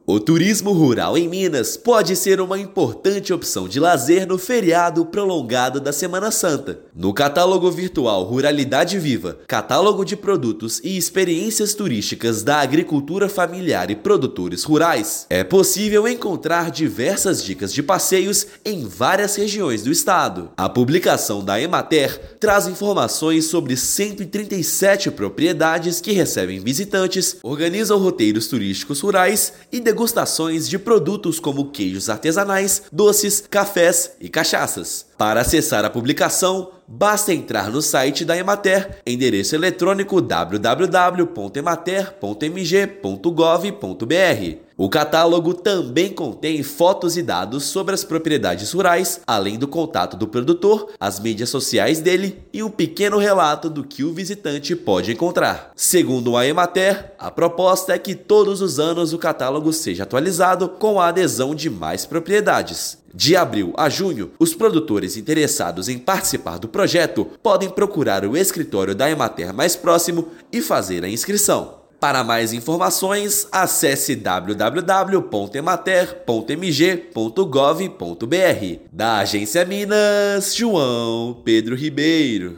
O turismo rural em Minas pode ser uma importante opção de lazer no feriado prolongado da Semana Santa. No catálogo virtual Ruralidade Viva, catálogo de produtos e experiências turísticas da agricultura familiar e produtores rurais, é possível encontrar diversas dicas de passeios em várias regiões do estado. A publicação da Emater traz informações sobre 137 propriedades que recebem visitantes, organizam roteiros turísticos rurais e degustações de produtos como queijos artesanais, doces, cafés e cachaças. Para acessar a publicação, basta entrar no site da Emater, endereço eletrônico www.emater.mg.gov.br. O catálogo também contém fotos e dados sobre as propriedades rurais, além do contato do produtor, as mídias sociais dele e um pequeno relato do que o visitante pode encontrar. Segundo a Emater, a proposta é que todos os anos o catálogo seja atualizado com a adesão de mais propriedades. De abril a junho, os produtores interessados em participar do projeto podem procurar o escritório da Emater mais próximo e fazer a inscrição. Para mais informações, acesse www.emater.mg.gov.br. Da Agência Minas, João Pedro Ribeiro.